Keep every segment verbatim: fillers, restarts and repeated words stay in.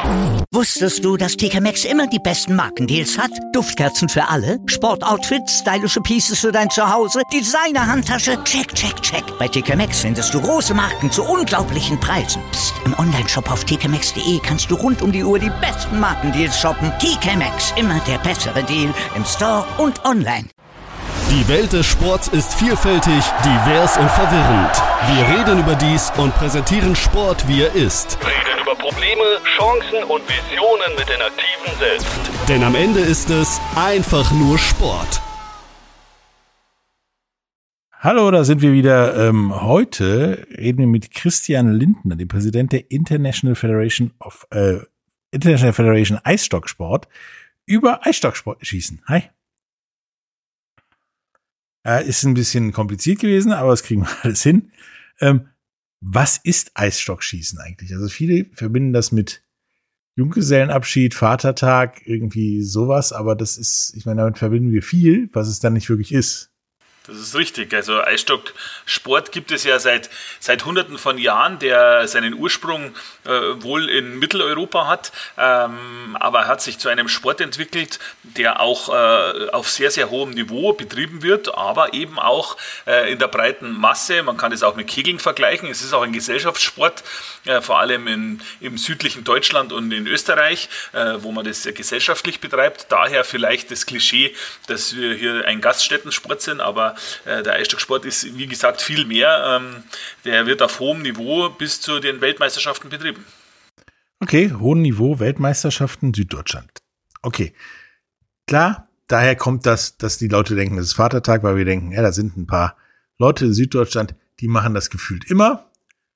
Wusstest du, dass T K Maxx immer die besten Markendeals hat? Duftkerzen für alle, Sportoutfits, stylische Pieces für dein Zuhause, Designer-Handtasche, check, check, check. Bei T K Maxx findest du große Marken zu unglaublichen Preisen. Psst. Im Onlineshop auf t k maxx punkt d e kannst du rund um die Uhr die besten Markendeals shoppen. T K Maxx, immer der bessere Deal im Store und online. Die Welt des Sports ist vielfältig, divers und verwirrend. Wir reden über dies und präsentieren Sport, wie er ist. Reden über Probleme, Chancen und Visionen mit den Aktiven selbst. Denn am Ende ist es einfach nur Sport. Hallo, da sind wir wieder. Ähm, heute reden wir mit Christian Lindner, dem Präsident der International Federation of äh, International Federation Eisstocksport, über Eisstocksport schießen. Hi. Äh, ist ein bisschen kompliziert gewesen, aber das kriegen wir alles hin. Ähm, was ist Eisstockschießen eigentlich? Also viele verbinden das mit Junggesellenabschied, Vatertag, irgendwie sowas, aber das ist, ich meine, damit verbinden wir viel, was es dann nicht wirklich ist. Das ist richtig. Also Eisstocksport gibt es ja seit seit Hunderten von Jahren, der seinen Ursprung äh, wohl in Mitteleuropa hat, ähm, aber hat sich zu einem Sport entwickelt, der auch äh, auf sehr, sehr hohem Niveau betrieben wird, aber eben auch äh, in der breiten Masse. Man kann es auch mit Kegeln vergleichen. Es ist auch ein Gesellschaftssport, äh, vor allem in, im südlichen Deutschland und in Österreich, äh, wo man das gesellschaftlich betreibt. Daher vielleicht das Klischee, dass wir hier ein Gaststättensport sind, aber der Eisstocksport ist, wie gesagt, viel mehr. Der wird auf hohem Niveau bis zu den Weltmeisterschaften betrieben. Okay, hohem Niveau, Weltmeisterschaften, Süddeutschland. Okay, klar, daher kommt das, dass die Leute denken, das ist Vatertag, weil wir denken, ja, da sind ein paar Leute in Süddeutschland, die machen das gefühlt immer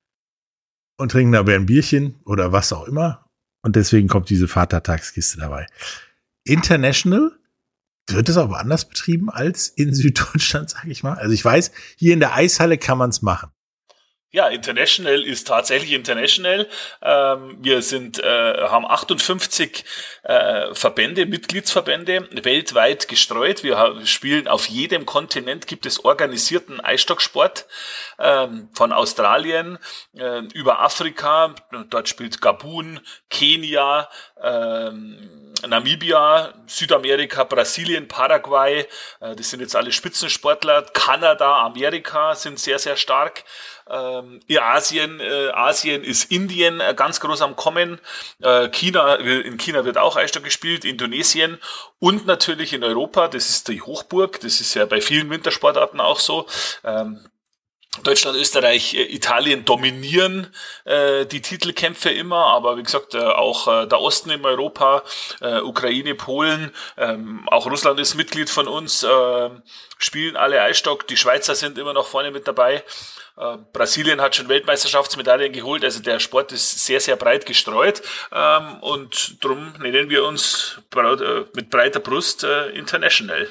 und trinken dabei ein Bierchen oder was auch immer. Und deswegen kommt diese Vatertagskiste dabei. International wird es aber anders betrieben als in Süddeutschland, sage ich mal. Also ich weiß, hier in der Eishalle kann man es machen. Ja, International ist tatsächlich International. Ähm, wir sind, äh, haben achtundfünfzig äh, Verbände, Mitgliedsverbände weltweit gestreut. Wir haben, spielen auf jedem Kontinent, gibt es organisierten Eisstocksport, ähm, von Australien äh, über Afrika. Dort spielt Gabun, Kenia, ähm, Namibia, Südamerika, Brasilien, Paraguay. Äh, das sind jetzt alle Spitzensportler. Kanada, Amerika sind sehr, sehr stark. Ähm, in Asien, äh, Asien ist Indien äh, ganz groß am Kommen. Äh, China, in China wird auch Eisstock gespielt, Indonesien und natürlich in Europa. Das ist die Hochburg. Das ist ja bei vielen Wintersportarten auch so. Ähm, Deutschland, Österreich, Italien dominieren äh, die Titelkämpfe immer, aber wie gesagt, äh, auch äh, der Osten in Europa, äh, Ukraine, Polen, ähm, auch Russland ist Mitglied von uns, äh, spielen alle Eisstock, die Schweizer sind immer noch vorne mit dabei. Äh, Brasilien hat schon Weltmeisterschaftsmedaillen geholt, also der Sport ist sehr, sehr breit gestreut, ähm, und darum nennen wir uns braut, äh, mit breiter Brust äh, International.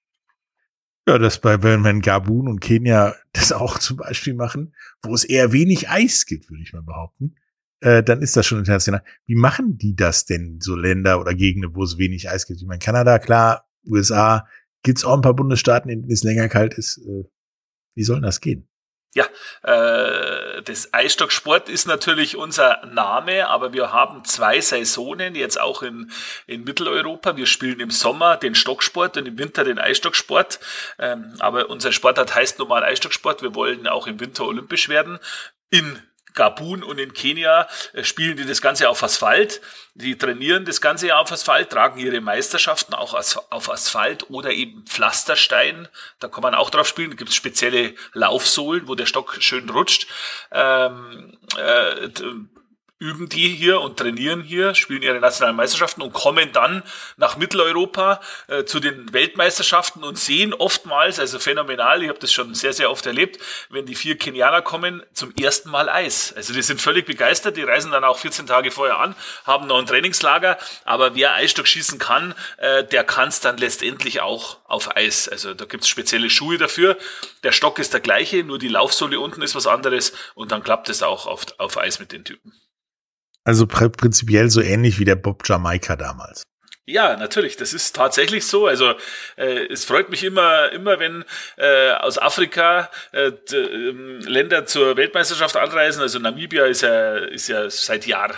Ja, das bei, wenn Gabun und Kenia das auch zum Beispiel machen, wo es eher wenig Eis gibt, würde ich mal behaupten, äh, dann ist das schon international. Wie machen die das denn, so Länder oder Gegenden, wo es wenig Eis gibt? Ich meine, Kanada, klar, U S A, gibt's auch ein paar Bundesstaaten, in denen es länger kalt ist. Äh, wie soll das gehen? Ja, äh, das Eisstocksport ist natürlich unser Name, aber wir haben zwei Saisonen, jetzt auch in, in Mitteleuropa. Wir spielen im Sommer den Stocksport und im Winter den Eisstocksport. Ähm, aber unser Sportart heißt normal Eisstocksport. Wir wollen auch im Winter olympisch werden. In Gabun und in Kenia spielen die das Ganze auf Asphalt. Die trainieren das Ganze auf Asphalt, tragen ihre Meisterschaften auch auf Asphalt oder eben Pflasterstein. Da kann man auch drauf spielen. Da gibt es spezielle Laufsohlen, wo der Stock schön rutscht. Ähm, äh, üben die hier und trainieren hier, spielen ihre nationalen Meisterschaften und kommen dann nach Mitteleuropa äh, zu den Weltmeisterschaften und sehen oftmals, also phänomenal, ich habe das schon sehr, sehr oft erlebt, wenn die vier Kenianer kommen, zum ersten Mal Eis. Also die sind völlig begeistert, die reisen dann auch vierzehn Tage vorher an, haben noch ein Trainingslager, aber wer Eisstock schießen kann, äh, der kann es dann letztendlich auch auf Eis. Also da gibt es spezielle Schuhe dafür. Der Stock ist der gleiche, nur die Laufsohle unten ist was anderes und dann klappt es auch auf, auf Eis mit den Typen. Also pr- prinzipiell so ähnlich wie der Bob Jamaika damals. Ja, natürlich, das ist tatsächlich so. Also äh, es freut mich immer, immer wenn äh, aus Afrika äh, d- äh, Länder zur Weltmeisterschaft anreisen. Also Namibia ist ja, ist ja seit Jahr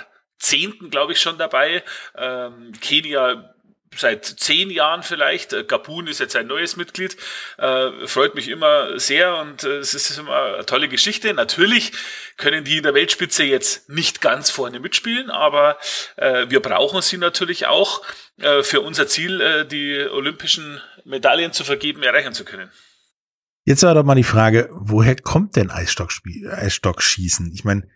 zehnten, glaube ich, schon dabei. Ähm, Kenia seit zehn Jahren vielleicht. Gabun ist jetzt ein neues Mitglied. Äh, freut mich immer sehr und äh, es ist immer eine tolle Geschichte. Natürlich können die in der Weltspitze jetzt nicht ganz vorne mitspielen, aber äh, wir brauchen sie natürlich auch äh, für unser Ziel, äh, die olympischen Medaillen zu vergeben, erreichen zu können. Jetzt war doch mal die Frage, woher kommt denn Eisstockspiel, Eisstockschießen? Ich meine,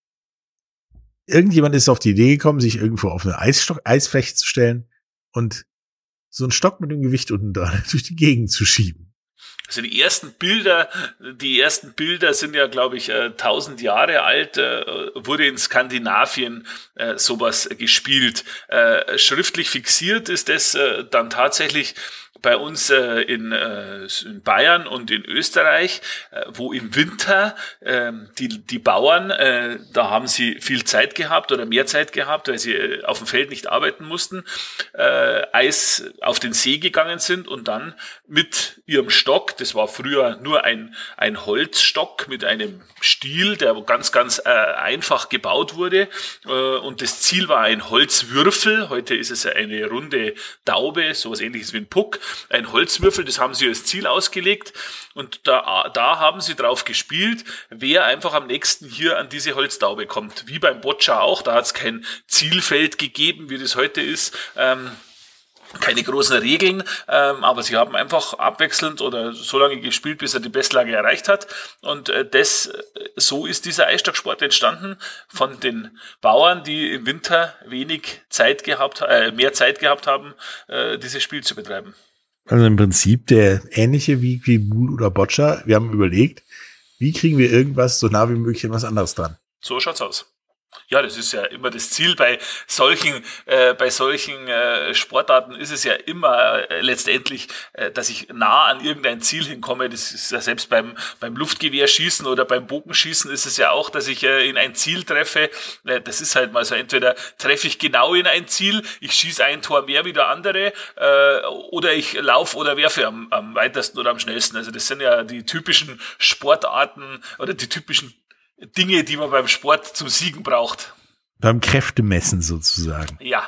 irgendjemand ist auf die Idee gekommen, sich irgendwo auf eine Eisstock, Eisfläche zu stellen und so einen Stock mit dem Gewicht unten dran durch die Gegend zu schieben. Also die ersten Bilder, die ersten Bilder sind ja, glaube ich, tausend Jahre alt, äh, wurde in Skandinavien äh, sowas gespielt. Äh, schriftlich fixiert ist das äh, dann tatsächlich bei uns äh, in, äh, in Bayern und in Österreich, äh, wo im Winter äh, die, die Bauern, äh, da haben sie viel Zeit gehabt oder mehr Zeit gehabt, weil sie äh, auf dem Feld nicht arbeiten mussten, äh, Eis auf den See gegangen sind und dann mit ihrem Stock, das war früher nur ein, ein Holzstock mit einem Stiel, der ganz, ganz äh, einfach gebaut wurde äh, und das Ziel war ein Holzwürfel, heute ist es eine runde Taube, sowas ähnliches wie ein Puck, ein Holzwürfel, das haben sie als Ziel ausgelegt und da, da haben sie drauf gespielt, wer einfach am nächsten hier an diese Holztaube kommt. Wie beim Boccia auch, da hat es kein Zielfeld gegeben, wie das heute ist, ähm, keine großen Regeln, ähm, aber sie haben einfach abwechselnd oder so lange gespielt, bis er die Bestlage erreicht hat und äh, das, so ist dieser Eisstocksport entstanden von den Bauern, die im Winter wenig Zeit gehabt, äh, mehr Zeit gehabt haben, äh, dieses Spiel zu betreiben. Also im Prinzip der ähnliche wie, wie Bull oder Boccia. Wir haben überlegt, wie kriegen wir irgendwas so nah wie möglich an was anderes dran. So schaut's aus. Ja, das ist ja immer das Ziel bei solchen äh, bei solchen äh, Sportarten ist es ja immer äh, letztendlich, äh, dass ich nah an irgendein Ziel hinkomme. Das ist ja selbst beim beim Luftgewehrschießen oder beim Bogenschießen ist es ja auch, dass ich äh, in ein Ziel treffe. Äh, das ist halt mal so, entweder treffe ich genau in ein Ziel, ich schieße ein Tor mehr wie der andere, äh, oder ich laufe oder werfe am, am weitesten oder am schnellsten. Also das sind ja die typischen Sportarten oder die typischen Dinge, die man beim Sport zum Siegen braucht. Beim Kräftemessen sozusagen. Ja.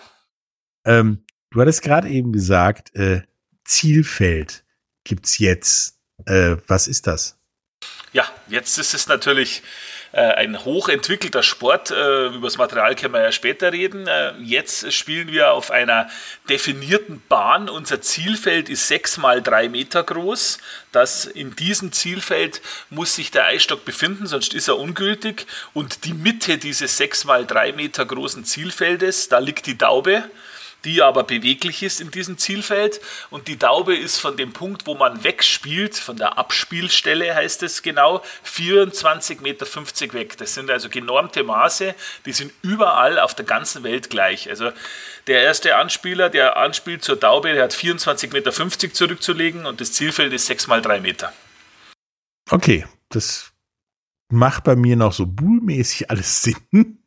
Ähm, du hattest gerade eben gesagt, äh, Zielfeld gibt's jetzt. Äh, was ist das? Ja, jetzt ist es natürlich äh, ein hochentwickelter Sport. Äh, über das Material können wir ja später reden. Äh, jetzt spielen wir auf einer definierten Bahn. Unser Zielfeld ist sechs mal drei Meter groß. Das, in diesem Zielfeld muss sich der Eisstock befinden, sonst ist er ungültig. Und die Mitte dieses sechs mal drei Meter großen Zielfeldes, da liegt die Taube, die aber beweglich ist in diesem Zielfeld. Und die Taube ist von dem Punkt, wo man wegspielt, von der Abspielstelle heißt es genau, vierundzwanzig Komma fünfzig Meter weg. Das sind also genormte Maße, die sind überall auf der ganzen Welt gleich. Also der erste Anspieler, der anspielt zur Taube, der hat vierundzwanzig Komma fünfzig Meter zurückzulegen und das Zielfeld ist sechs mal drei Meter. Okay, das macht bei mir noch so bullmäßig alles Sinn.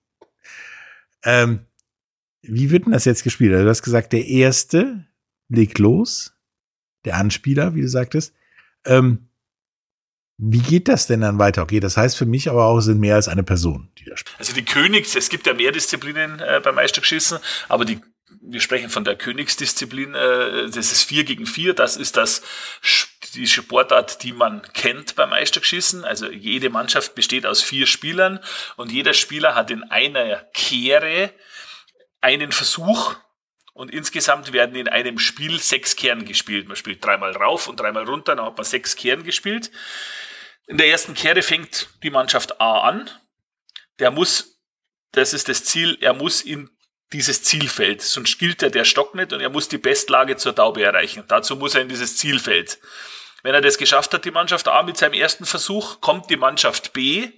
ähm, Wie wird denn das jetzt gespielt? Also du hast gesagt, der Erste legt los, der Anspieler, wie du sagtest. Ähm, wie geht das denn dann weiter? Okay, das heißt für mich aber auch, es sind mehr als eine Person, die da spielt. Also die Königs, es gibt ja mehr Disziplinen äh, beim Eisstockschießen, aber die, wir sprechen von der Königsdisziplin, äh, das ist vier gegen vier, das ist das die Sportart, die man kennt beim Eisstockschießen. Also jede Mannschaft besteht aus vier Spielern und jeder Spieler hat in einer Kehre einen Versuch und insgesamt werden in einem Spiel sechs Kehren gespielt. Man spielt dreimal rauf und dreimal runter, dann hat man sechs Kehren gespielt. In der ersten Kehre fängt die Mannschaft A an. Der muss, das ist das Ziel, er muss in dieses Zielfeld, sonst gilt ja der Stock nicht und er muss die Bestlage zur Taube erreichen. Dazu muss er in dieses Zielfeld. Wenn er das geschafft hat, die Mannschaft A mit seinem ersten Versuch, kommt die Mannschaft B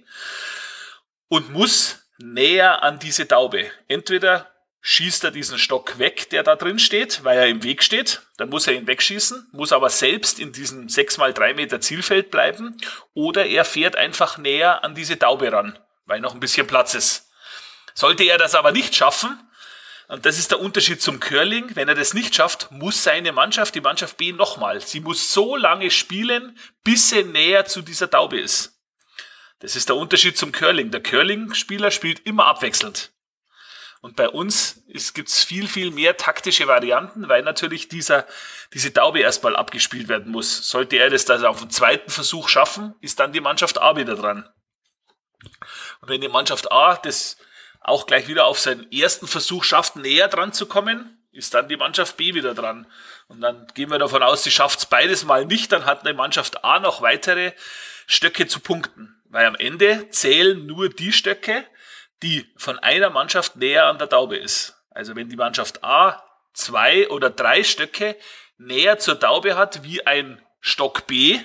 und muss näher an diese Taube. Entweder schießt er diesen Stock weg, der da drin steht, weil er im Weg steht, dann muss er ihn wegschießen, muss aber selbst in diesem sechs mal drei Meter Zielfeld bleiben, oder er fährt einfach näher an diese Taube ran, weil noch ein bisschen Platz ist. Sollte er das aber nicht schaffen, und das ist der Unterschied zum Curling, wenn er das nicht schafft, muss seine Mannschaft, die Mannschaft B, nochmal, sie muss so lange spielen, bis sie näher zu dieser Taube ist. Das ist der Unterschied zum Curling. Der Curling-Spieler spielt immer abwechselnd. Und bei uns gibt es viel, viel mehr taktische Varianten, weil natürlich dieser, diese Taube erstmal abgespielt werden muss. Sollte er das dann auf dem zweiten Versuch schaffen, ist dann die Mannschaft A wieder dran. Und wenn die Mannschaft A das auch gleich wieder auf seinen ersten Versuch schafft, näher dran zu kommen, ist dann die Mannschaft B wieder dran. Und dann gehen wir davon aus, sie schafft es beides mal nicht, dann hat die Mannschaft A noch weitere Stöcke zu punkten. Weil am Ende zählen nur die Stöcke, die von einer Mannschaft näher an der Taube ist. Also wenn die Mannschaft A zwei oder drei Stöcke näher zur Taube hat wie ein Stock B,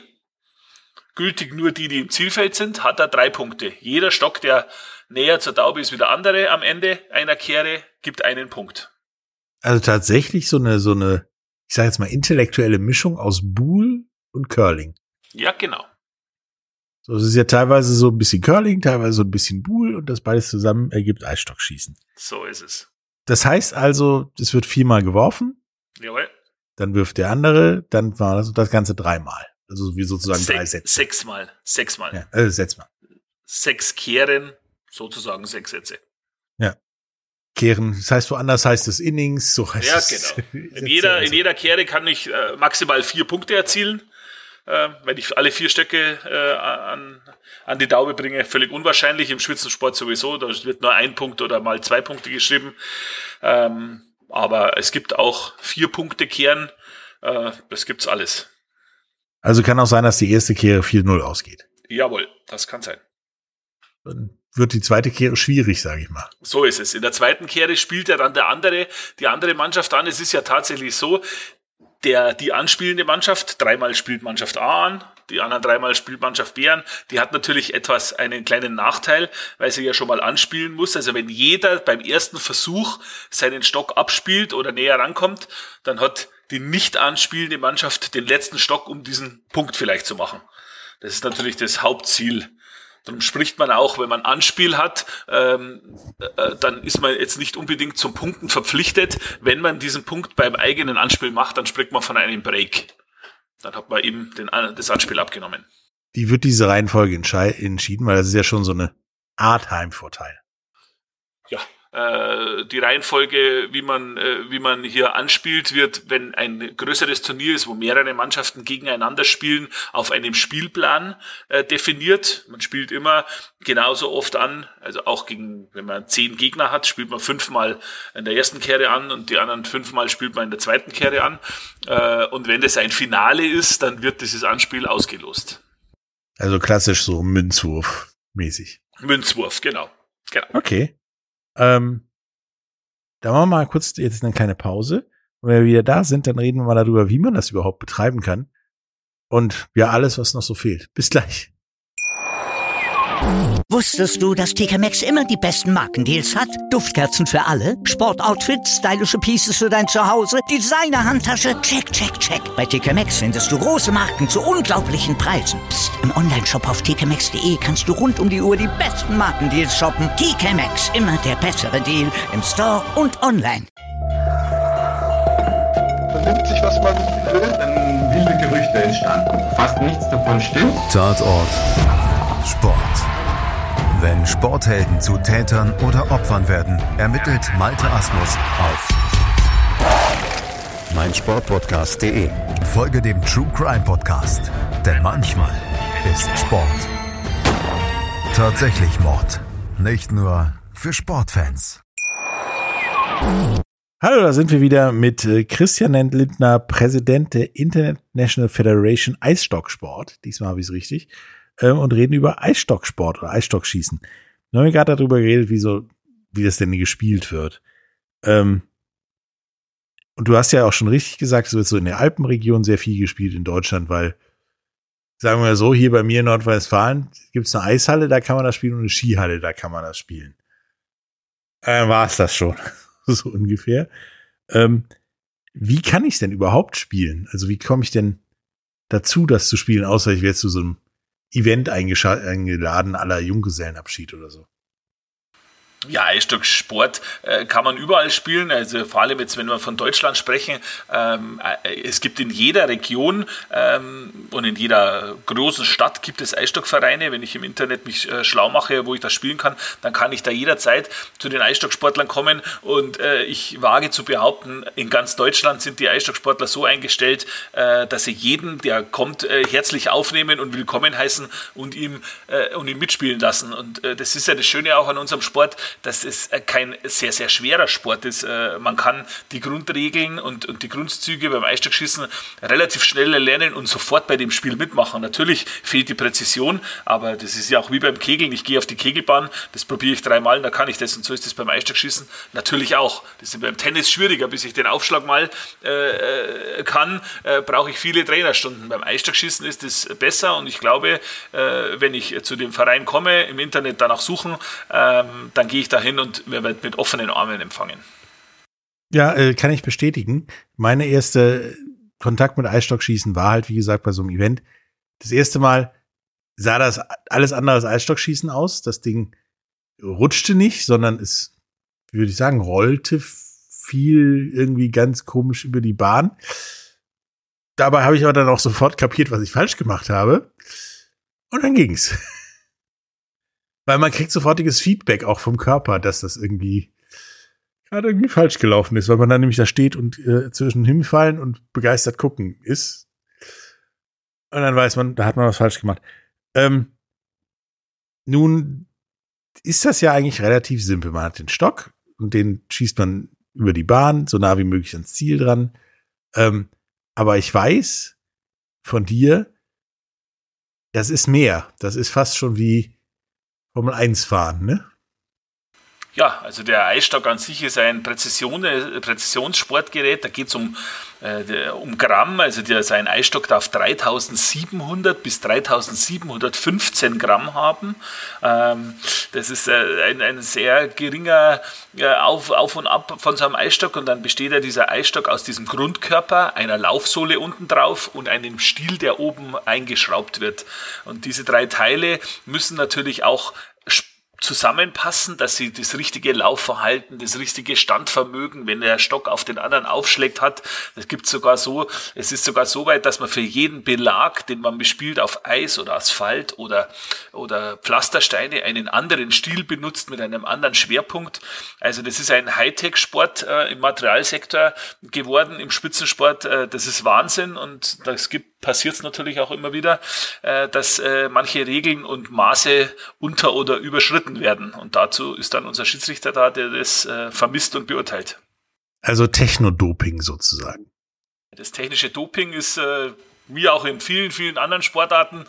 gültig nur die, die im Zielfeld sind, hat er drei Punkte. Jeder Stock, der näher zur Taube ist wie der andere am Ende einer Kehre, gibt einen Punkt. Also tatsächlich so eine, so eine, ich sage jetzt mal, intellektuelle Mischung aus Buhl und Curling. Ja, genau. So, es ist ja teilweise so ein bisschen Curling, teilweise so ein bisschen Buhl und das beides zusammen ergibt Eisstockschießen. So ist es. Das heißt also, es wird viermal geworfen. Jawohl. Dann wirft der andere, dann war das, das Ganze dreimal. Also wie sozusagen Se- drei Sätze. Sechsmal. Sechsmal. Ja, also sechsmal. Sechs Kehren, sozusagen sechs Sätze. Ja. Kehren, das heißt woanders heißt es Innings, so heißt Ja, es. genau. In jeder, in jeder Kehre kann ich äh, maximal vier Punkte erzielen. Äh, wenn ich alle vier Stöcke äh, an, an die Taube bringe, völlig unwahrscheinlich. Im Spitzensport sowieso, da wird nur ein Punkt oder mal zwei Punkte geschrieben. Ähm, aber es gibt auch vier Punkte Kehren. Äh, das gibt's alles. Also kann auch sein, dass die erste Kehre vier null ausgeht. Jawohl, das kann sein. Dann wird die zweite Kehre schwierig, sage ich mal. So ist es. In der zweiten Kehre spielt ja dann der andere, die andere Mannschaft an. Es ist ja tatsächlich so, der, die anspielende Mannschaft, dreimal spielt Mannschaft A an, die anderen dreimal spielt Mannschaft B an, die hat natürlich etwas einen kleinen Nachteil, weil sie ja schon mal anspielen muss. Also wenn jeder beim ersten Versuch seinen Stock abspielt oder näher rankommt, dann hat die nicht anspielende Mannschaft den letzten Stock, um diesen Punkt vielleicht zu machen. Das ist natürlich das Hauptziel. Darum spricht man auch, wenn man Anspiel hat, ähm, äh, dann ist man jetzt nicht unbedingt zum Punkten verpflichtet. Wenn man diesen Punkt beim eigenen Anspiel macht, dann spricht man von einem Break. Dann hat man eben den, das Anspiel abgenommen. Wie wird diese Reihenfolge entschei- entschieden? Weil das ist ja schon so eine Art Heimvorteil. Ja, äh, die Reihenfolge, wie man, äh, wie man hier anspielt, wird, wenn ein größeres Turnier ist, wo mehrere Mannschaften gegeneinander spielen, auf einem Spielplan äh, definiert. Man spielt immer genauso oft an, also auch gegen, wenn man zehn Gegner hat, spielt man fünfmal in der ersten Kehre an und die anderen fünfmal spielt man in der zweiten Kehre an. Äh, und wenn das ein Finale ist, dann wird dieses Anspiel ausgelost. Also klassisch so Münzwurf-mäßig. Münzwurf, genau. genau. Okay. Ähm, da machen wir mal kurz jetzt eine kleine Pause. Und wenn wir wieder da sind, dann reden wir mal darüber, wie man das überhaupt betreiben kann. Und ja, alles, was noch so fehlt. Bis gleich. Wusstest du, dass T K Maxx immer die besten Markendeals hat? Duftkerzen für alle, Sportoutfits, stylische Pieces für dein Zuhause, Designer-Handtasche, check, check, check. Bei T K Maxx findest du große Marken zu unglaublichen Preisen. Psst. Im Onlineshop auf t k maxx punkt d e kannst du rund um die Uhr die besten Markendeals shoppen. T K Maxx, immer der bessere Deal im Store und online. Vernimmt sich, was man will, dann wilde Gerüchte entstanden. Fast nichts davon stimmt. Tatort Sport. Wenn Sporthelden zu Tätern oder Opfern werden, ermittelt Malte Asmus auf meinsportpodcast punkt de. Folge dem True Crime Podcast, denn manchmal ist Sport tatsächlich Mord. Nicht nur für Sportfans. Hallo, da sind wir wieder mit äh, Christian Lindner, Präsident der International Federation Eisstocksport. Diesmal habe ich es richtig. Ähm, und reden über Eisstocksport oder Eisstockschießen. Wir haben gerade darüber geredet, wie so, wie das denn gespielt wird. Ähm, und du hast ja auch schon richtig gesagt, es wird so in der Alpenregion sehr viel gespielt in Deutschland, weil, sagen wir so, hier bei mir in Nordrhein-Westfalen gibt es eine Eishalle, da kann man das spielen, und eine Skihalle, da kann man das spielen. Äh, war es das schon, so ungefähr. Ähm, wie kann ich denn überhaupt spielen? Also wie komme ich denn dazu, das zu spielen, außer ich werde zu so einem Event eingeladen aller Junggesellenabschied oder so? Ja, Eisstocksport äh, kann man überall spielen, also vor allem jetzt, wenn wir von Deutschland sprechen, ähm, äh, es gibt in jeder Region ähm, und in jeder großen Stadt gibt es Eisstockvereine. Wenn ich im Internet mich äh, schlau mache, wo ich das spielen kann, dann kann ich da jederzeit zu den Eisstocksportlern kommen und äh, ich wage zu behaupten, in ganz Deutschland sind die Eisstocksportler so eingestellt, äh, dass sie jeden, der kommt, äh, herzlich aufnehmen und willkommen heißen und ihm, äh, und ihm mitspielen lassen. Und äh, das ist ja das Schöne auch an unserem Sport, dass es kein sehr, sehr schwerer Sport ist. Man kann die Grundregeln und, und die Grundzüge beim Eisstockschießen relativ schnell lernen und sofort bei dem Spiel mitmachen. Natürlich fehlt die Präzision, aber das ist ja auch wie beim Kegeln. Ich gehe auf die Kegelbahn, das probiere ich dreimal, da kann ich das. Und so ist das beim Eisstockschießen natürlich auch. Das ist beim Tennis schwieriger, bis ich den Aufschlag mal äh, kann, äh, brauche ich viele Trainerstunden. Beim Eisstockschießen ist es besser und ich glaube, äh, wenn ich zu dem Verein komme, im Internet danach suchen, ähm, dann gehe ich dahin und wir werden mit offenen Armen empfangen. Ja, äh, kann ich bestätigen. Meine erste Kontakt mit Eisstockschießen war halt, wie gesagt, bei so einem Event. Das erste Mal sah das alles andere als Eisstockschießen aus. Das Ding rutschte nicht, sondern es, wie würde ich sagen, rollte viel irgendwie ganz komisch über die Bahn. Dabei habe ich aber dann auch sofort kapiert, was ich falsch gemacht habe. Und dann ging's. Weil man kriegt sofortiges Feedback auch vom Körper, dass das irgendwie gerade irgendwie falsch gelaufen ist, weil man dann nämlich da steht und äh, zwischen hinfallen und begeistert gucken ist. Und dann weiß man, da hat man was falsch gemacht. Ähm, nun ist das ja eigentlich relativ simpel. Man hat den Stock und den schießt man über die Bahn, so nah wie möglich ans Ziel dran. Ähm, aber ich weiß von dir, das ist mehr. Das ist fast schon wie Formel eins fahren, ne? Ja, also der Eisstock an sich ist ein Präzision, Präzisionssportgerät. Da geht es um, äh, um Gramm. Also der, sein Eisstock darf dreitausendsiebenhundert bis dreitausendsiebenhundertfünfzehn Gramm haben. Ähm, das ist äh, ein, ein sehr geringer äh, Auf, Auf und Ab von so einem Eisstock. Und dann besteht ja dieser Eisstock aus diesem Grundkörper, einer Laufsohle unten drauf und einem Stiel, der oben eingeschraubt wird. Und diese drei Teile müssen natürlich auch zusammenpassen, dass sie das richtige Laufverhalten, das richtige Standvermögen, wenn der Stock auf den anderen aufschlägt, hat. Es gibt sogar so, es ist sogar so weit, dass man für jeden Belag, den man bespielt auf Eis oder Asphalt oder, oder Pflastersteine, einen anderen Stiel benutzt mit einem anderen Schwerpunkt. Also das ist ein Hightech-Sport äh, im Materialsektor geworden, im Spitzensport. Äh, das ist Wahnsinn und das gibt passiert es natürlich auch immer wieder, äh, dass äh, manche Regeln und Maße unter- oder überschritten werden. Und dazu ist dann unser Schiedsrichter da, der das äh, vermisst und beurteilt. Also Technodoping sozusagen. Das technische Doping ist, äh, wie auch in vielen, vielen anderen Sportarten,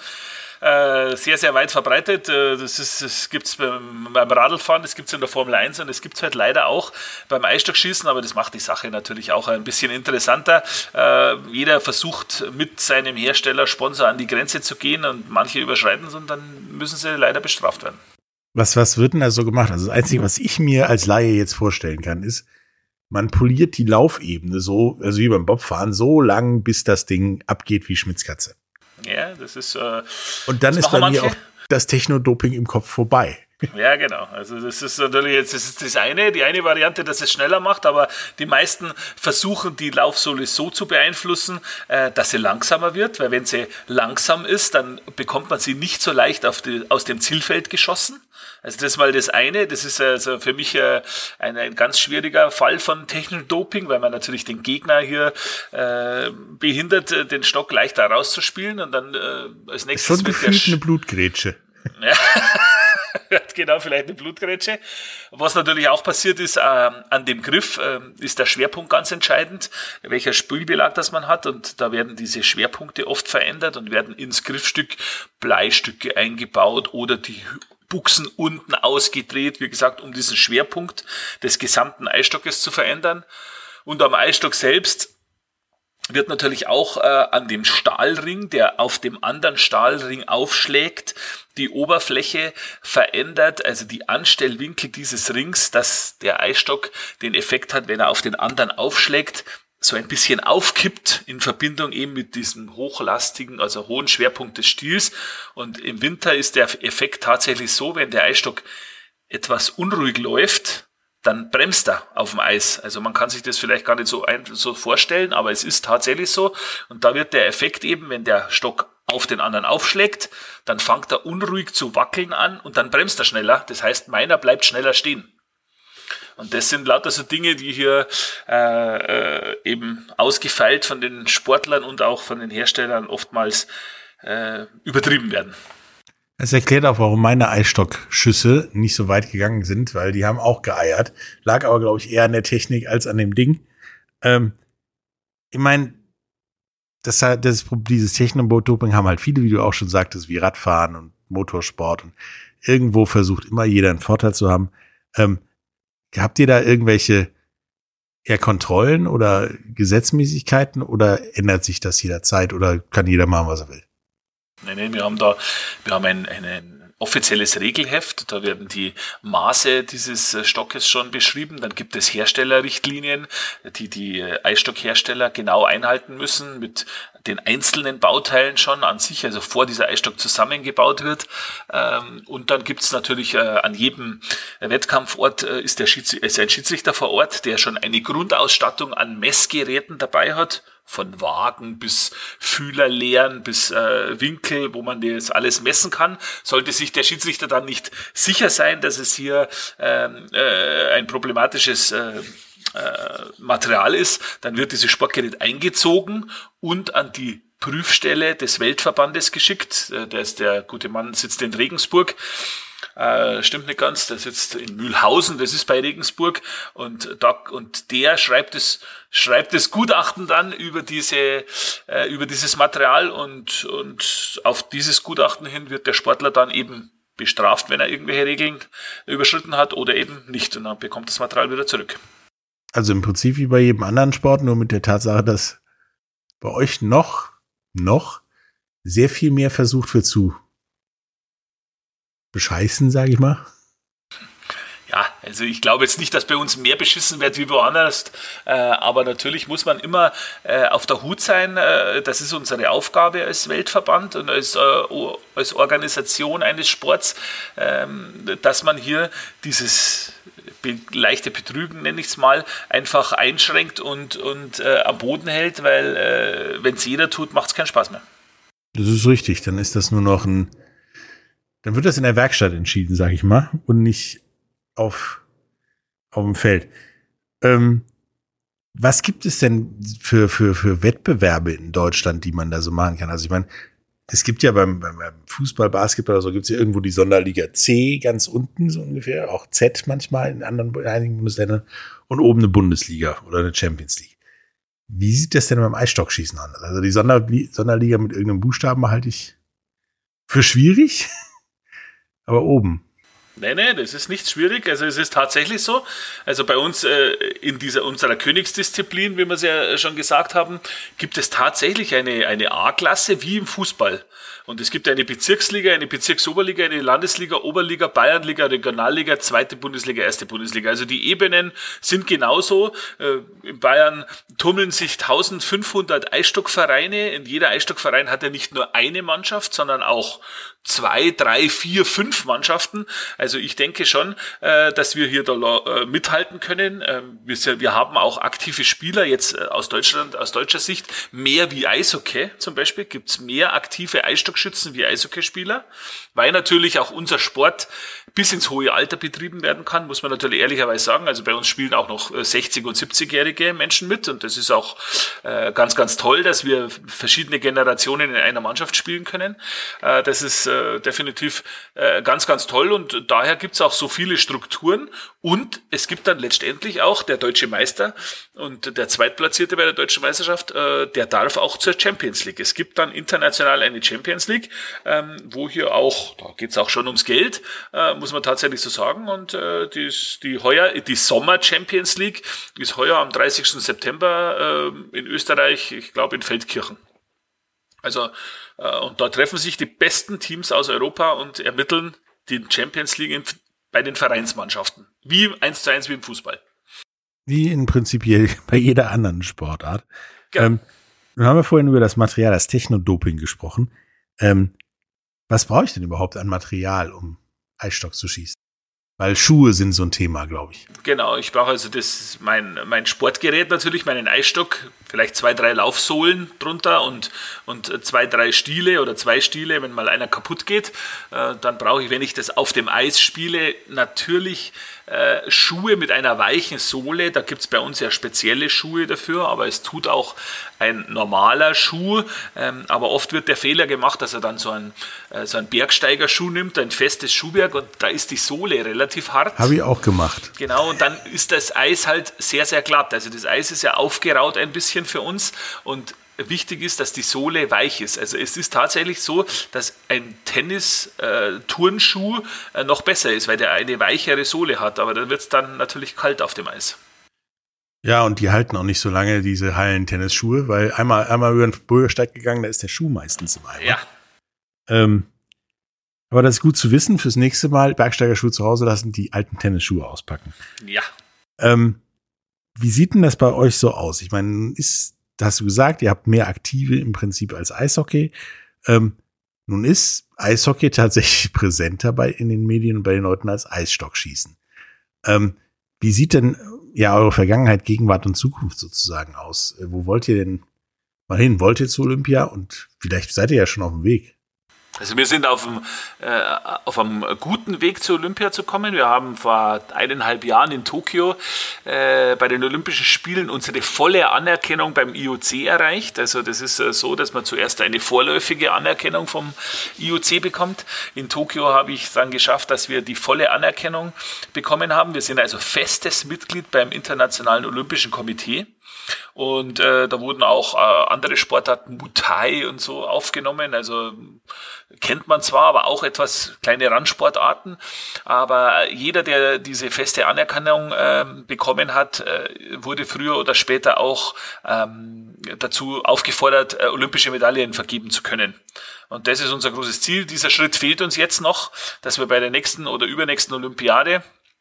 äh, sehr, sehr weit verbreitet. Äh, das ist, das gibt es beim, beim Radlfahren, das gibt es in der Formel eins und das gibt es halt leider auch beim Eisstockschießen, aber das macht die Sache natürlich auch ein bisschen interessanter. Äh, jeder versucht mit seinem Hersteller, Sponsor an die Grenze zu gehen und manche überschreiten es und dann müssen sie leider bestraft werden. Was, was wird denn da so gemacht? Also das Einzige, was ich mir als Laie jetzt vorstellen kann, ist, man poliert die Laufebene so, also wie beim Bobfahren, so lang, bis das Ding abgeht wie Schmitzkatze. Ja, das ist. Äh, Und dann ist bei manche. mir auch das Technodoping im Kopf vorbei. Ja, genau. Also das ist natürlich jetzt das ist das eine, die eine Variante, dass es schneller macht, aber die meisten versuchen die Laufsohle so zu beeinflussen, äh, dass sie langsamer wird, weil wenn sie langsam ist, dann bekommt man sie nicht so leicht auf die, aus dem Zielfeld geschossen. Also das ist mal das eine, das ist also für mich äh, ein, ein ganz schwieriger Fall von Technodoping, weil man natürlich den Gegner hier äh, behindert, den Stock leichter rauszuspielen und dann äh, als nächstes ist schon gefühlt eine Blutgrätsche. Ja. Genau, vielleicht eine Blutgrätsche. Was natürlich auch passiert ist, äh, an dem Griff äh, ist der Schwerpunkt ganz entscheidend, welcher Spülbelag das man hat und da werden diese Schwerpunkte oft verändert und werden ins Griffstück Bleistücke eingebaut oder die Buchsen unten ausgedreht, wie gesagt, um diesen Schwerpunkt des gesamten Eisstockes zu verändern. Und am Eisstock selbst wird natürlich auch äh, an dem Stahlring, der auf dem anderen Stahlring aufschlägt, die Oberfläche verändert, also die Anstellwinkel dieses Rings, dass der Eisstock den Effekt hat, wenn er auf den anderen aufschlägt, so ein bisschen aufkippt in Verbindung eben mit diesem hochlastigen, also hohen Schwerpunkt des Stiels. Und im Winter ist der Effekt tatsächlich so, wenn der Eisstock etwas unruhig läuft, dann bremst er auf dem Eis. Also man kann sich das vielleicht gar nicht so, ein, so vorstellen, aber es ist tatsächlich so. Und da wird der Effekt eben, wenn der Stock auf den anderen aufschlägt, dann fängt er unruhig zu wackeln an und dann bremst er schneller. Das heißt, meiner bleibt schneller stehen. Und das sind lauter so Dinge, die hier äh, äh, eben ausgefeilt von den Sportlern und auch von den Herstellern oftmals äh, übertrieben werden. Es erklärt auch, warum meine Eisstockschüsse nicht so weit gegangen sind, weil die haben auch geeiert. Lag aber, glaube ich, eher an der Technik als an dem Ding. Ähm, ich meine, das, das, dieses Technodoping haben halt viele, wie du auch schon sagtest, wie Radfahren und Motorsport. Und irgendwo versucht immer jeder einen Vorteil zu haben. Ähm, habt ihr da irgendwelche eher Kontrollen oder Gesetzmäßigkeiten oder ändert sich das jederzeit oder kann jeder machen, was er will? Nein, nein, wir haben da, wir haben ein, ein, ein offizielles Regelheft, da werden die Maße dieses Stockes schon beschrieben, dann gibt es Herstellerrichtlinien, die die Eisstockhersteller genau einhalten müssen mit den einzelnen Bauteilen schon an sich, also vor dieser Eisstock zusammengebaut wird. Und dann gibt es natürlich an jedem Wettkampfort ist, der Schieds- ist ein Schiedsrichter vor Ort, der schon eine Grundausstattung an Messgeräten dabei hat, von Wagen bis Fühlerlehren bis äh, Winkel, wo man das alles messen kann. Sollte sich der Schiedsrichter dann nicht sicher sein, dass es hier ähm, äh, ein problematisches äh, äh, Material ist, dann wird dieses Sportgerät eingezogen und an die Prüfstelle des Weltverbandes geschickt. Äh, der, ist der gute Mann sitzt in Regensburg. Äh, stimmt nicht ganz, der sitzt in Mühlhausen, das ist bei Regensburg und da, und der schreibt es schreibt das Gutachten dann über diese äh, über dieses Material und und auf dieses Gutachten hin wird der Sportler dann eben bestraft, wenn er irgendwelche Regeln überschritten hat oder eben nicht und dann bekommt das Material wieder zurück. Also im Prinzip wie bei jedem anderen Sport, nur mit der Tatsache, dass bei euch noch noch sehr viel mehr versucht wird zu bescheißen, sage ich mal. Ja, also ich glaube jetzt nicht, dass bei uns mehr beschissen wird wie woanders, äh, aber natürlich muss man immer äh, auf der Hut sein. Äh, das ist unsere Aufgabe als Weltverband und als, äh, als Organisation eines Sports, äh, dass man hier dieses be- leichte Betrügen, nenne ich es mal, einfach einschränkt und, und äh, am Boden hält, weil äh, wenn es jeder tut, macht es keinen Spaß mehr. Das ist richtig, dann ist das nur noch ein Dann wird das in der Werkstatt entschieden, sag ich mal, und nicht auf, auf dem Feld. Ähm, was gibt es denn für, für, für Wettbewerbe in Deutschland, die man da so machen kann? Also ich meine, es gibt ja beim, beim Fußball, Basketball oder so, gibt es ja irgendwo die Sonderliga C ganz unten so ungefähr, auch Z manchmal in anderen, in einigen Bundesländern und oben eine Bundesliga oder eine Champions League. Wie sieht das denn beim Eisstockschießen an? Also die Sonderli- Sonderliga mit irgendeinem Buchstaben halte ich für schwierig. Aber oben. Nee, nee, das ist nicht schwierig. Also es ist tatsächlich so. Also bei uns äh, in dieser unserer Königsdisziplin, wie wir es ja schon gesagt haben, gibt es tatsächlich eine, eine A-Klasse wie im Fußball. Und es gibt eine Bezirksliga, eine Bezirksoberliga, eine Landesliga, Oberliga, Bayernliga, Regionalliga, zweite Bundesliga, erste Bundesliga. Also die Ebenen sind genauso. Äh, in Bayern tummeln sich eintausendfünfhundert Eisstockvereine. In jeder Eisstockverein hat ja nicht nur eine Mannschaft, sondern auch zwei, drei, vier, fünf Mannschaften. Also ich denke schon, äh, dass wir hier da äh, mithalten können. Ähm, wir, wir haben auch aktive Spieler jetzt äh, aus Deutschland, aus deutscher Sicht, mehr wie Eishockey zum Beispiel. Gibt es mehr aktive Eisstockschützen wie Eishockeyspieler, weil natürlich auch unser Sport bis ins hohe Alter betrieben werden kann, muss man natürlich ehrlicherweise sagen. Also bei uns spielen auch noch sechzig- und siebzigjährige Menschen mit und das ist auch äh, ganz, ganz toll, dass wir verschiedene Generationen in einer Mannschaft spielen können. Äh, das ist äh, definitiv äh, ganz, ganz toll und daher gibt es auch so viele Strukturen und es gibt dann letztendlich auch der deutsche Meister und der Zweitplatzierte bei der deutschen Meisterschaft, äh, der darf auch zur Champions League. Es gibt dann international eine Champions League, ähm, wo hier auch, da geht es auch schon ums Geld, äh, muss man tatsächlich so sagen. Und äh, die, die heuer, die Sommer Champions League ist heuer am dreißigsten September äh, in Österreich, ich glaube in Feldkirchen. Also äh, und da treffen sich die besten Teams aus Europa und ermitteln die Champions League in, bei den Vereinsmannschaften. Wie eins zu eins wie im Fußball. Wie in Prinzip bei jeder anderen Sportart. Genau. Ähm, nun haben wir vorhin über das Material, das Technodoping gesprochen. Ähm, was brauche ich denn überhaupt an Material, um Eisstock zu schießen? Weil Schuhe sind so ein Thema, glaube ich. Genau, ich brauche also das mein, mein Sportgerät natürlich, meinen Eisstock, vielleicht zwei, drei Laufsohlen drunter und, und zwei, drei Stiele oder zwei Stiele, wenn mal einer kaputt geht. Äh, dann brauche ich, wenn ich das auf dem Eis spiele, natürlich äh, Schuhe mit einer weichen Sohle. Da gibt es bei uns ja spezielle Schuhe dafür, aber es tut auch ein normaler Schuh. Ähm, aber oft wird der Fehler gemacht, dass er dann so einen, äh, so einen Bergsteigerschuh nimmt, ein festes Schuhwerk, und da ist die Sohle relativ hart. Habe ich auch gemacht. Genau, und dann ist das Eis halt sehr, sehr glatt. Also das Eis ist ja aufgeraut ein bisschen für uns, und wichtig ist, dass die Sohle weich ist. Also es ist tatsächlich so, dass ein Tennis-Turnschuh äh, noch besser ist, weil der eine weichere Sohle hat, aber dann wird es dann natürlich kalt auf dem Eis. Ja, und die halten auch nicht so lange, diese Hallen-Tennisschuhe, weil einmal, einmal über den Bürgersteig gegangen, da ist der Schuh meistens im Eimer. Ja. Ähm, aber das ist gut zu wissen, fürs nächste Mal Bergsteigerschuhe zu Hause lassen, die alten Tennisschuhe auspacken. Ja. Ähm, wie sieht denn das bei euch so aus? Ich meine, ist, da hast du gesagt, ihr habt mehr Aktive im Prinzip als Eishockey. Ähm, nun ist Eishockey tatsächlich präsenter bei, in den Medien und bei den Leuten als Eisstockschießen. Ähm, wie sieht denn ja eure Vergangenheit, Gegenwart und Zukunft sozusagen aus? Äh, wo wollt ihr denn mal hin? Wollt ihr zu Olympia? Und vielleicht seid ihr ja schon auf dem Weg. Also wir sind auf einem, äh, auf einem guten Weg zu Olympia zu kommen. Wir haben vor eineinhalb Jahren in Tokio äh, bei den Olympischen Spielen unsere volle Anerkennung beim I O C erreicht. Also das ist äh, so, dass man zuerst eine vorläufige Anerkennung vom I O C bekommt. In Tokio habe ich es dann geschafft, dass wir die volle Anerkennung bekommen haben. Wir sind also festes Mitglied beim Internationalen Olympischen Komitee. Und äh, da wurden auch äh, andere Sportarten, Muay Thai und so, aufgenommen. Also kennt man zwar, aber auch etwas kleine Randsportarten. Aber jeder, der diese feste Anerkennung äh, bekommen hat, äh, wurde früher oder später auch ähm, dazu aufgefordert, äh, olympische Medaillen vergeben zu können. Und das ist unser großes Ziel. Dieser Schritt fehlt uns jetzt noch, dass wir bei der nächsten oder übernächsten Olympiade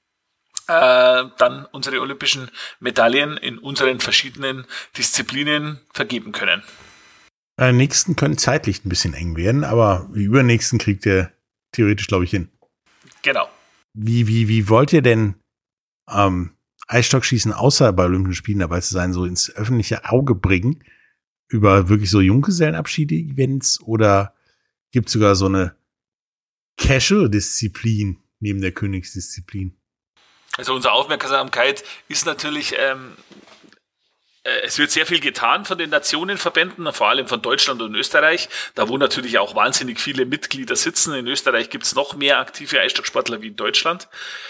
Äh, dann unsere olympischen Medaillen in unseren verschiedenen Disziplinen vergeben können. Bei den nächsten können zeitlich ein bisschen eng werden, aber die übernächsten kriegt ihr theoretisch, glaube ich, hin. Genau. Wie, wie, wie wollt ihr denn ähm, Eisstockschießen außer bei Olympischen Spielen dabei zu sein, so ins öffentliche Auge bringen? Über wirklich so Junggesellenabschiede-Events, oder gibt es sogar so eine Casual-Disziplin neben der Königsdisziplin? Also unsere Aufmerksamkeit ist natürlich, ähm, äh, es wird sehr viel getan von den Nationenverbänden, vor allem von Deutschland und Österreich, da wo natürlich auch wahnsinnig viele Mitglieder sitzen. In Österreich gibt es noch mehr aktive Eisstocksportler wie in Deutschland.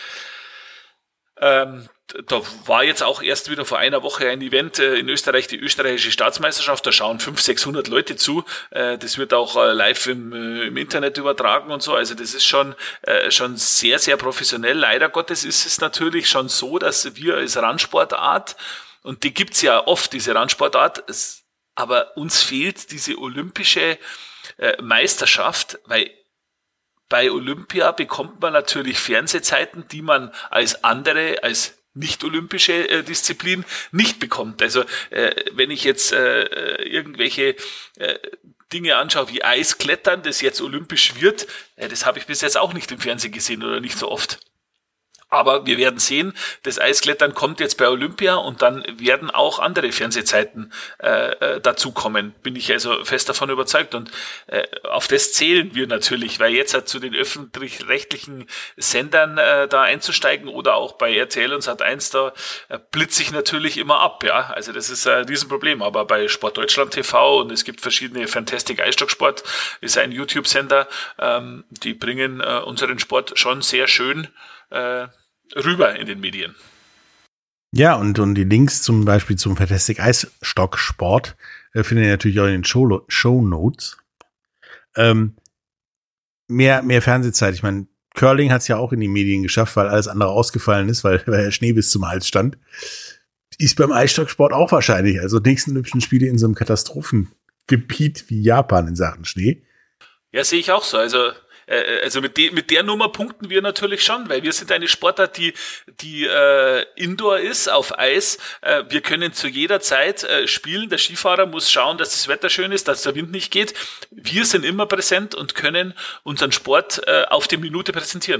Ähm, da war jetzt auch erst wieder vor einer Woche ein Event äh, in Österreich, die österreichische Staatsmeisterschaft, da schauen fünfhundert, sechshundert Leute zu, äh, das wird auch äh, live im, äh, im Internet übertragen und so, also das ist schon, äh, schon sehr, sehr professionell. Leider Gottes ist es natürlich schon so, dass wir als Randsportart, und die gibt's ja oft, diese Randsportart, es, aber uns fehlt diese olympische äh, Meisterschaft, weil bei Olympia bekommt man natürlich Fernsehzeiten, die man als andere, als nicht-olympische äh, Disziplin nicht bekommt. Also äh, wenn ich jetzt äh, irgendwelche äh, Dinge anschaue wie Eisklettern, das jetzt olympisch wird, äh, das habe ich bis jetzt auch nicht im Fernsehen gesehen oder nicht so oft. Aber wir werden sehen, das Eisklettern kommt jetzt bei Olympia, und dann werden auch andere Fernsehzeiten äh, dazukommen. Bin ich also fest davon überzeugt. Und äh, auf das zählen wir natürlich, weil jetzt halt zu den öffentlich-rechtlichen Sendern äh, da einzusteigen oder auch bei R T L und Sat eins, da äh, blitze ich natürlich immer ab. Ja, also das ist ein Riesenproblem. Aber bei Sport Deutschland T V, und es gibt verschiedene, Fantastic Eisstocksport ist ein YouTube-Sender, ähm, die bringen äh, unseren Sport schon sehr schön äh, rüber in den Medien. Ja, und, und die Links zum Beispiel zum Fantastic Eisstocksport äh, findet ihr natürlich auch in den Show, Show Notes. Ähm, mehr, mehr Fernsehzeit. Ich meine, Curling hat es ja auch in die Medien geschafft, weil alles andere ausgefallen ist, weil, weil der Schnee bis zum Hals stand. Ist beim Eisstocksport auch wahrscheinlich. Also nächsten Olympischen Spiele in so einem Katastrophengebiet wie Japan in Sachen Schnee. Ja, sehe ich auch so. Also Also mit, de, mit der Nummer punkten wir natürlich schon, weil wir sind eine Sportart, die, die äh, Indoor ist, auf Eis. Äh, wir können zu jeder Zeit äh, spielen. Der Skifahrer muss schauen, dass das Wetter schön ist, dass der Wind nicht geht. Wir sind immer präsent und können unseren Sport äh, auf die Minute präsentieren.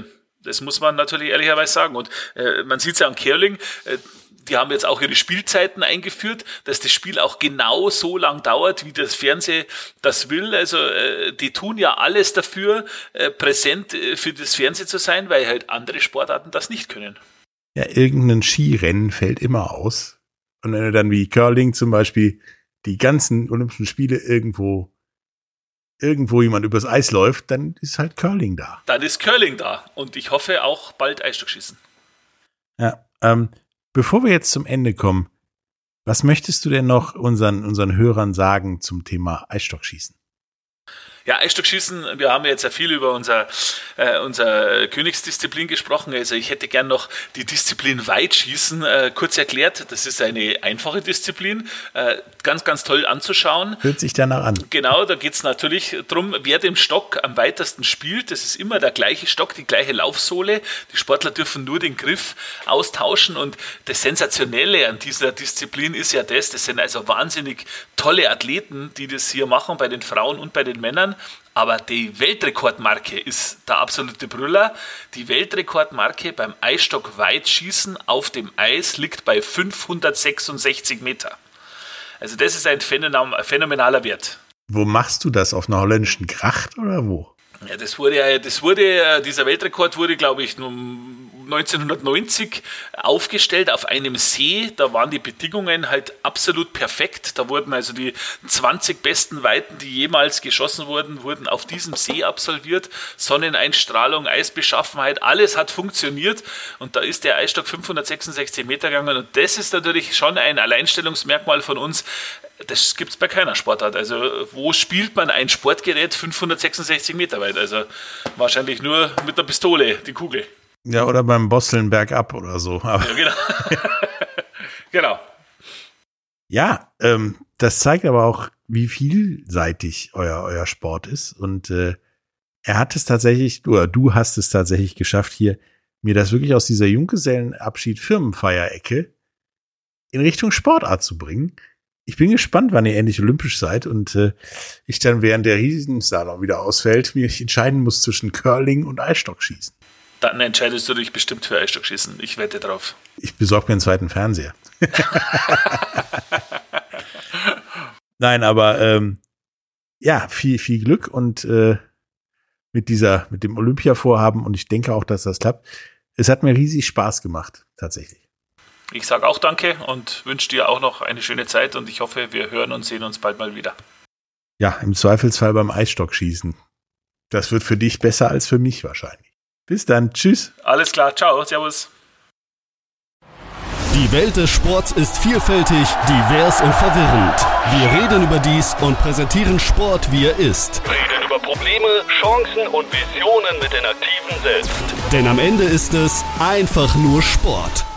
Das muss man natürlich ehrlicherweise sagen. Und äh, man sieht es ja an Curling, äh, die haben jetzt auch ihre Spielzeiten eingeführt, dass das Spiel auch genau so lang dauert, wie das Fernsehen das will. Also äh, die tun ja alles dafür, äh, präsent äh, für das Fernsehen zu sein, weil halt andere Sportarten das nicht können. Ja, irgendein Skirennen fällt immer aus. Und wenn du dann wie Curling zum Beispiel die ganzen Olympischen Spiele irgendwo irgendwo jemand übers Eis läuft, dann ist halt Curling da. Dann ist Curling da. Und ich hoffe auch bald Eisstockschießen. Ja, ähm, bevor wir jetzt zum Ende kommen, was möchtest du denn noch unseren, unseren Hörern sagen zum Thema Eisstockschießen? Ja, Eisstockschießen, wir haben jetzt ja viel über unser, äh, unser Königsdisziplin gesprochen. Also ich hätte gern noch die Disziplin Weitschießen äh, kurz erklärt. Das ist eine einfache Disziplin, äh, ganz, ganz toll anzuschauen. Hört sich danach an. Genau, da geht's natürlich drum, wer den Stock am weitesten spielt. Das ist immer der gleiche Stock, die gleiche Laufsohle. Die Sportler dürfen nur den Griff austauschen. Und das Sensationelle an dieser Disziplin ist ja das, das sind also wahnsinnig tolle Athleten, die das hier machen, bei den Frauen und bei den Männern. Aber die Weltrekordmarke ist der absolute Brüller. Die Weltrekordmarke beim Eisstock-Weitschießen auf dem Eis liegt bei fünfhundertsechsundsechzig Meter. Also das ist ein phänomenaler Wert. Wo machst du das? Auf einer holländischen Gracht oder wo? Ja, das wurde, das wurde, dieser Weltrekord wurde, glaube ich, neunzehnhundertneunzig aufgestellt auf einem See. Da waren die Bedingungen halt absolut perfekt. Da wurden also die zwanzig besten Weiten, die jemals geschossen wurden, wurden auf diesem See absolviert. Sonneneinstrahlung, Eisbeschaffenheit, alles hat funktioniert. Und da ist der Eisstock fünfhundertsechsundsechzig Meter gegangen. Und das ist natürlich schon ein Alleinstellungsmerkmal von uns. Das gibt es bei keiner Sportart. Also wo spielt man ein Sportgerät fünfhundertsechsundsechzig Meter weit? Also wahrscheinlich nur mit einer Pistole, die Kugel. Ja, oder beim Bosseln bergab oder so. Aber ja, genau. genau. Ja, ähm, das zeigt aber auch, wie vielseitig euer, euer Sport ist. Und äh, er hat es tatsächlich, oder du hast es tatsächlich geschafft, hier mir das wirklich aus dieser Junggesellenabschied-Firmenfeier-Ecke in Richtung Sportart zu bringen. Ich bin gespannt, wann ihr endlich olympisch seid und äh, ich dann während der Riesenslalom wieder ausfällt, mich entscheiden muss zwischen Curling und Eisstockschießen. Dann entscheidest du dich bestimmt für Eisstockschießen. Ich wette drauf. Ich besorge mir einen zweiten Fernseher. Nein, aber ähm, ja, viel, viel Glück und äh, mit dieser, mit dem Olympia-Vorhaben und ich denke auch, dass das klappt. Es hat mir riesig Spaß gemacht, tatsächlich. Ich sage auch danke und wünsche dir auch noch eine schöne Zeit und ich hoffe, wir hören und sehen uns bald mal wieder. Ja, im Zweifelsfall beim Eisstockschießen. Das wird für dich besser als für mich wahrscheinlich. Bis dann, tschüss. Alles klar, ciao, servus. Die Welt des Sports ist vielfältig, divers und verwirrend. Wir reden über dies und präsentieren Sport, wie er ist. Reden über Probleme, Chancen und Visionen mit den Aktiven selbst. Denn am Ende ist es einfach nur Sport.